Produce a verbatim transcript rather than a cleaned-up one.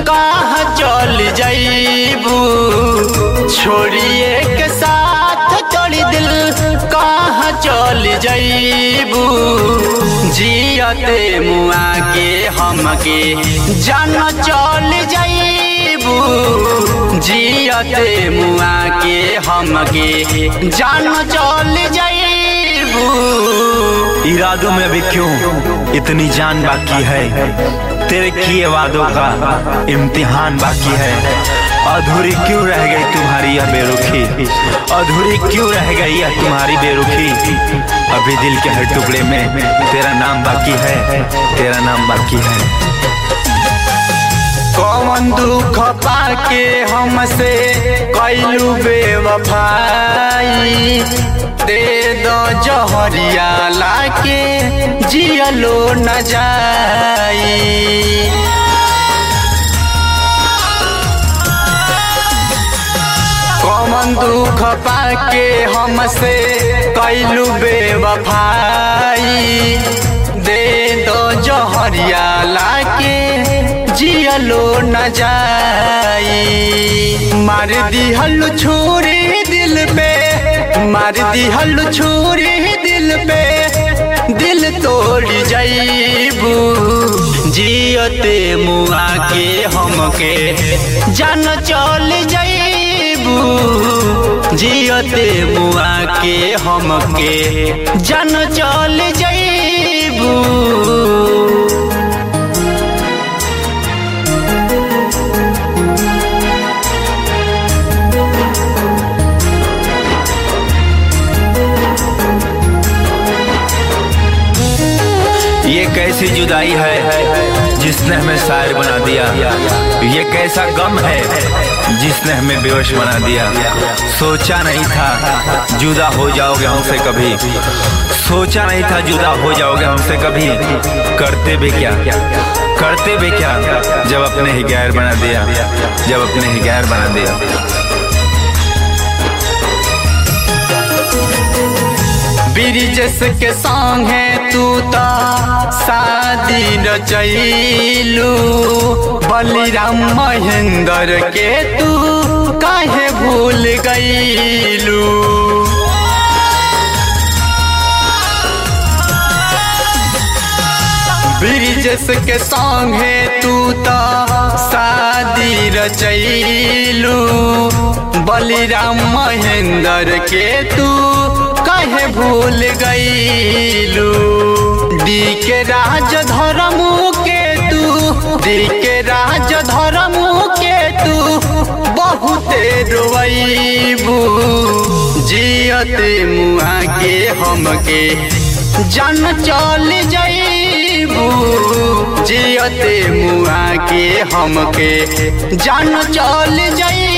कहाँ चल जाइबू छोड़िए के साथ तोड़ी दिल कहाँ चल जाइबू जियते मुआ के हमके जान चल जाइबू जियते मुआ के हमके जान चल जाइबू। इरादों में भी क्यों इतनी जान बाकी है, तेरे किए वादों का इम्तिहान बाकी है। अधूरी क्यों रह गई तुम्हारी यह बेरुखी, अधूरी क्यों रह गई यह तुम्हारी बेरुखी। अभी दिल के हर टुकड़े में तेरा नाम बाकी है, तेरा नाम बाकी है। कौन दुख पाके हमसे कैलू बेवफाई, दे दो जहरिया लाके जियलो न जाई। कौन दुख पाके हमसे कैलू बेवफाई, दे दो जहरिया लाके जियलो न जाई। मार दिहल छुरी दिल पे, मार दिहल छुरी दिल पे, दिल तोड़ जाइबू जियते मुआ के हमके जान चल जाइबू जियते मुआ के हमके जान चल जाइबू। ये कैसी जुदाई है जिसने हमें शायर बना दिया, ये कैसा गम है जिसने हमें बेहोश बना दिया। सोचा नहीं था जुदा हो जाओगे हमसे कभी, सोचा नहीं था जुदा हो जाओगे हमसे कभी। करते भी क्या, करते भी क्या जब अपने ही गैर बना दिया, जब अपने ही गैर बना दिया। ब्रिजेश के संग है तू ता शादी रचैलू, बलिराम महेंद्र के तू काहे भूल गईलू। ब्रिजेश के संग है तू ता शादी रचैलू, बलिराम महेंद्र के तू काहे भूल गईलू। दी के राज धर्म के तू, दी के राज धर्म के तू बहुते रोइबू जियते मुआ के हमके जान चल जाइबू जियते मुआ के हमके जान चल जाइबू।